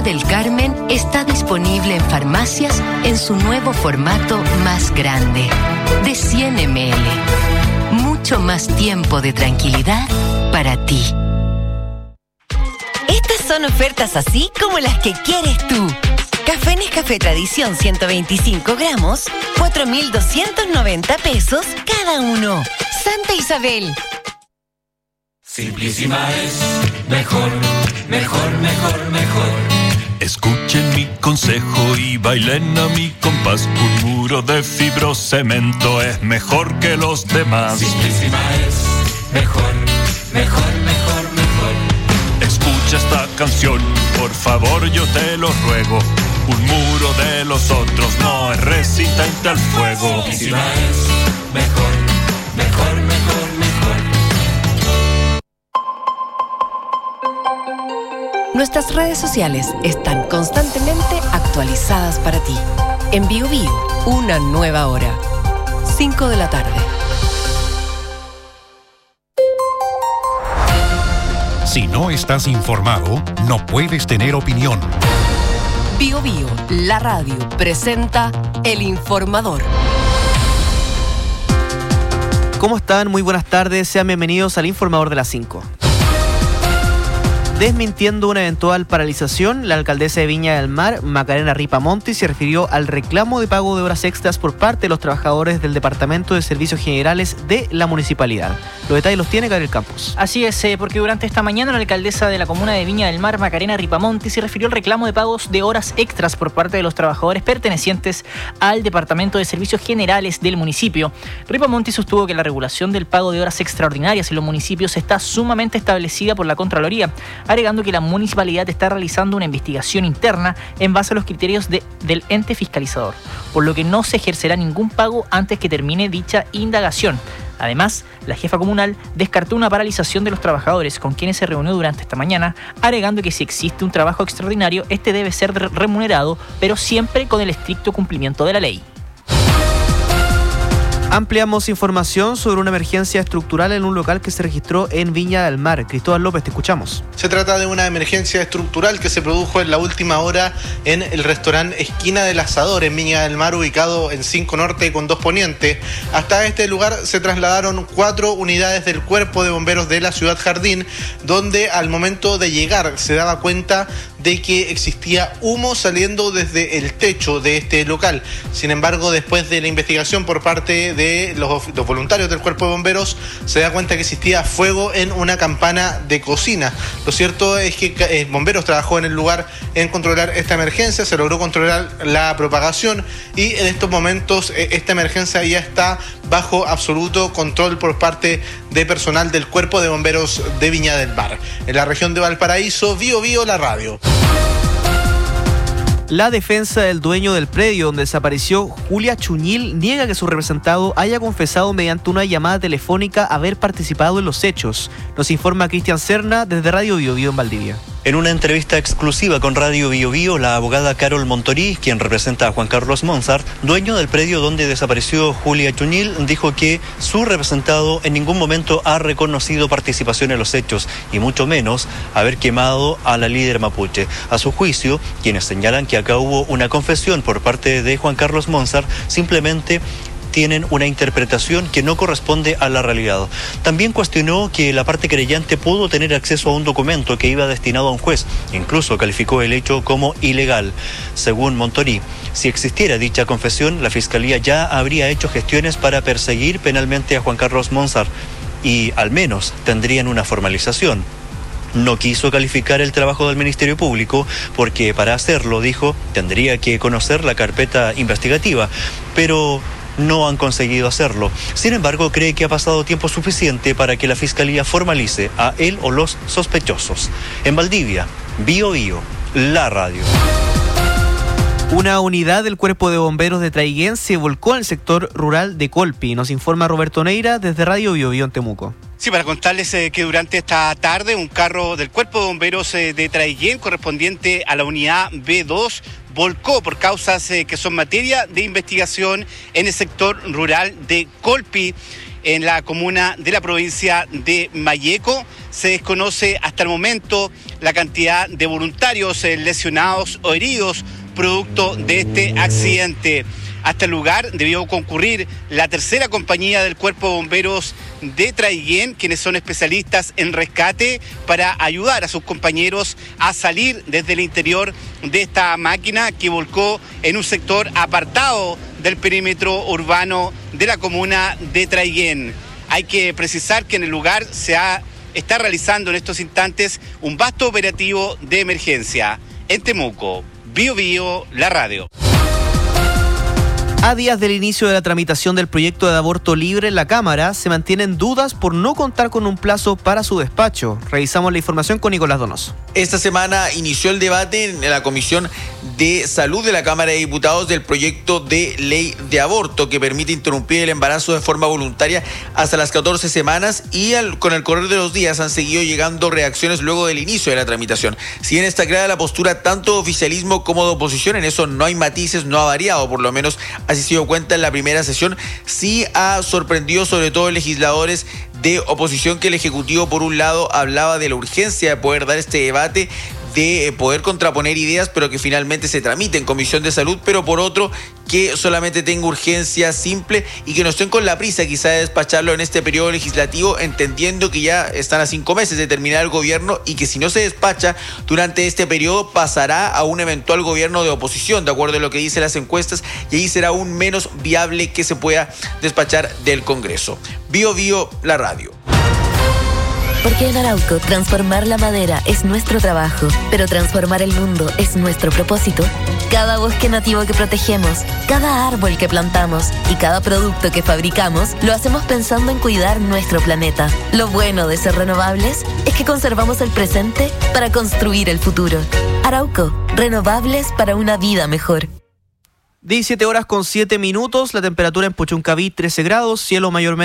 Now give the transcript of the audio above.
del Carmen está disponible en farmacias en su nuevo formato más grande, de 100 ml. Mucho más tiempo de tranquilidad para ti. Estas son ofertas así como las que quieres tú. Café Nescafé Tradición 125 gramos, 4.290 pesos cada uno. Santa Isabel. Simplísima es mejor, mejor, mejor, mejor. Escuchen mi consejo y bailen a mi compás. Un muro de fibrocemento es mejor que los demás. Simplísima es mejor, mejor, mejor, mejor. Escucha esta canción, por favor yo te lo ruego. Un muro de los otros no es resistente al fuego. Simplísima es mejor, mejor, mejor, mejor. Nuestras redes sociales están constantemente actualizadas para ti. En BioBio, una nueva hora. 5 de la tarde. Si no estás informado, no puedes tener opinión. BioBio, la radio, presenta El Informador. ¿Cómo están? Muy buenas tardes. Sean bienvenidos al Informador de las 5. Desmintiendo una eventual paralización, la alcaldesa de Viña del Mar, Macarena Ripamonti, se refirió al reclamo de pago de horas extras por parte de los trabajadores del Departamento de Servicios Generales de la municipalidad. Los detalles los tiene Gabriel Campos. Así es, porque durante esta mañana la alcaldesa de la comuna de Viña del Mar, Macarena Ripamonti, se refirió al reclamo de pagos de horas extras por parte de los trabajadores pertenecientes al Departamento de Servicios Generales del municipio. Ripamonti sostuvo que la regulación del pago de horas extraordinarias en los municipios está sumamente establecida por la Contraloría, agregando que la municipalidad está realizando una investigación interna en base a los criterios del ente fiscalizador, por lo que no se ejercerá ningún pago antes que termine dicha indagación. Además, la jefa comunal descartó una paralización de los trabajadores con quienes se reunió durante esta mañana, agregando que si existe un trabajo extraordinario, este debe ser remunerado, pero siempre con el estricto cumplimiento de la ley. Ampliamos información sobre una emergencia estructural en un local que se registró en Viña del Mar. Cristóbal López, te escuchamos. Se trata de una emergencia estructural que se produjo en la última hora en el restaurante Esquina del Asador en Viña del Mar, ubicado en 5 Norte con 2 Poniente. Hasta este lugar se trasladaron 4 unidades del Cuerpo de Bomberos de la Ciudad Jardín, donde al momento de llegar se daba cuenta de que existía humo saliendo desde el techo de este local. Sin embargo, después de la investigación por parte de los voluntarios del Cuerpo de Bomberos, se da cuenta que existía fuego en una campana de cocina. Lo cierto es que Bomberos trabajó en el lugar en controlar esta emergencia, se logró controlar la propagación y en estos momentos esta emergencia ya está bajo absoluto control por parte de personal del Cuerpo de Bomberos de Viña del Mar. En la región de Valparaíso, BioBio, la radio. La defensa del dueño del predio donde desapareció Julia Chuñil niega que su representado haya confesado mediante una llamada telefónica haber participado en los hechos. Nos informa Cristian Serna desde Radio BioBio en Valdivia. En una entrevista exclusiva con Radio BioBio, la abogada Carol Montorí, quien representa a Juan Carlos Monsart, dueño del predio donde desapareció Julia Chuñil, dijo que su representado en ningún momento ha reconocido participación en los hechos y mucho menos haber quemado a la líder mapuche. A su juicio, quienes señalan que acá hubo una confesión por parte de Juan Carlos Monsart simplemente tienen una interpretación que no corresponde a la realidad. También cuestionó que la parte querellante pudo tener acceso a un documento que iba destinado a un juez. Incluso calificó el hecho como ilegal. Según Montorí, si existiera dicha confesión, la Fiscalía ya habría hecho gestiones para perseguir penalmente a Juan Carlos Monsart y al menos tendrían una formalización. No quiso calificar el trabajo del Ministerio Público porque para hacerlo, dijo, tendría que conocer la carpeta investigativa, pero no han conseguido hacerlo. Sin embargo, cree que ha pasado tiempo suficiente para que la Fiscalía formalice a él o los sospechosos. En Valdivia, BioBio, la radio. Una unidad del Cuerpo de Bomberos de Traiguén se volcó en el sector rural de Colpi. Nos informa Roberto Neira desde Radio BioBio en Temuco. Sí, para contarles que durante esta tarde un carro del Cuerpo de Bomberos de Traiguén, correspondiente a la unidad B2, volcó por causas que son materia de investigación en el sector rural de Colpi. en la comuna de la provincia de Malleco. Se desconoce hasta el momento la cantidad de voluntarios lesionados o heridos producto de este accidente. Hasta el lugar debió concurrir la tercera compañía del Cuerpo de Bomberos de Traiguén, quienes son especialistas en rescate, para ayudar a sus compañeros a salir desde el interior de esta máquina que volcó en un sector apartado del perímetro urbano de la comuna de Traiguén. Hay que precisar que en el lugar está realizando en estos instantes un vasto operativo de emergencia. En Temuco, Bío Bío, la radio. A días del inicio de la tramitación del proyecto de aborto libre en la Cámara, se mantienen dudas por no contar con un plazo para su despacho. Revisamos la información con Nicolás Donoso. Esta semana inició el debate en la Comisión de Salud de la Cámara de Diputados del proyecto de ley de aborto que permite interrumpir el embarazo de forma voluntaria hasta las 14 semanas y con el correr de los días han seguido llegando reacciones luego del inicio de la tramitación. Si bien está clara la postura tanto de oficialismo como de oposición, en eso no hay matices, no ha variado, por lo menos así se dio cuenta en la primera sesión. Sí ha sorprendido sobre todo legisladores de oposición que el Ejecutivo por un lado hablaba de la urgencia de poder dar este debate, de poder contraponer ideas, pero que finalmente se tramite en Comisión de Salud, pero por otro, que solamente tenga urgencia simple y que no estén con la prisa quizá de despacharlo en este periodo legislativo, entendiendo que ya están a 5 meses de terminar el gobierno y que si no se despacha durante este periodo pasará a un eventual gobierno de oposición, de acuerdo a lo que dicen las encuestas, y ahí será aún menos viable que se pueda despachar del Congreso. Bío Bío, la radio. Porque en Arauco transformar la madera es nuestro trabajo, pero transformar el mundo es nuestro propósito. Cada bosque nativo que protegemos, cada árbol que plantamos y cada producto que fabricamos lo hacemos pensando en cuidar nuestro planeta. Lo bueno de ser renovables es que conservamos el presente para construir el futuro. Arauco, renovables para una vida mejor. 17 horas con 7 minutos, la temperatura en Puchuncaví 13 grados, cielo mayormente